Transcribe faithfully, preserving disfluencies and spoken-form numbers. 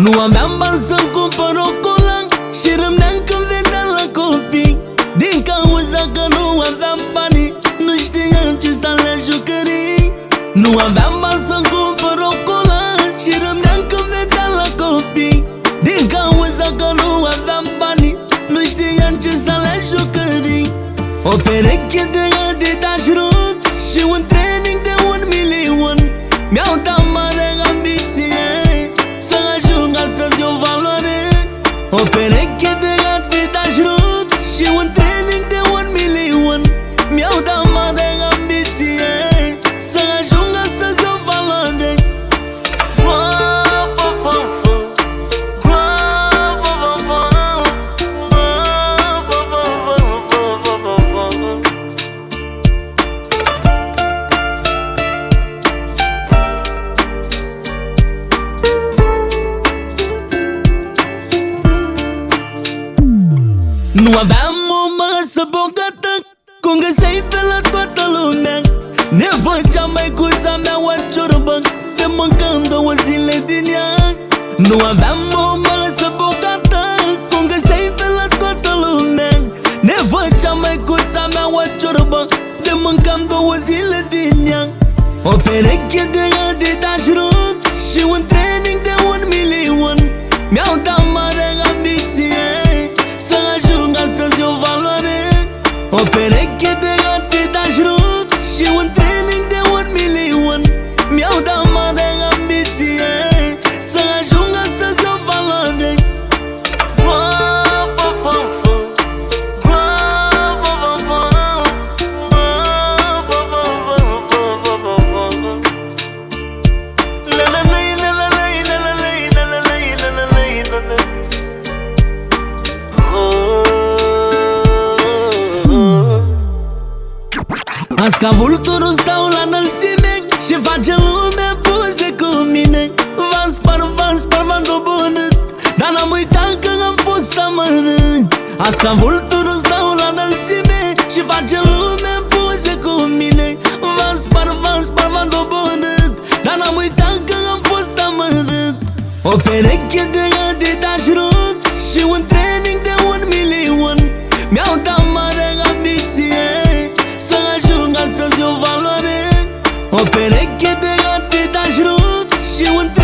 Nu aveam bani să-mi cumpăr o colan și râmneam când vedeam la copii. Din cauza că nu aveam bani, nu știam ce să le jucării. Nu aveam bani să-mi cumpăr o colan și râmneam când vedeam la copii. Din cauza că nu aveam bani, nu știam ce să le jucării. O pereche de Adidas Roots și un training de un milion mi-au dat mare ambiție să ajung astăzi o valoare. O pereche de Adidas Roots și un training de un milion mi-au dat mare ambiție să ajung astăzi o valoare. Nu aveam o masă bogată, cum găseai pe la toată lumea. Ne făcea măicuța mea o ciorbă, de mâncam două zile din ea. Nu aveam o masă bogată, cum găseai pe la toată lumea. Ne făcea măicuța mea o ciorbă, de mâncam două zile din ea. O pereche de Adidas Roots și un training de un milion mi-au dat mare ambiție să ajung astăzi o valoare. O pereche de Adidas Roots și un training de un milion mi-au dat mare ambiție să ajung astăzi o valoare. Azi ca vulturul stau la înălțime și face lumea buze cu mine. V-am spart, v-am spart, v-am dobândit, dar n-am uitat că am fost amărât. Azi ca vulturul stau la înălțime și face lumea buze cu mine. V-am spart, v-am spart, v-am dobândit, dar n-am uitat că am fost amărât. O pereche de Adidas Roots și un training de un milion mi-au dat mare ambiție să ajung astăzi o valoare. O pereche de Adidas Roots și un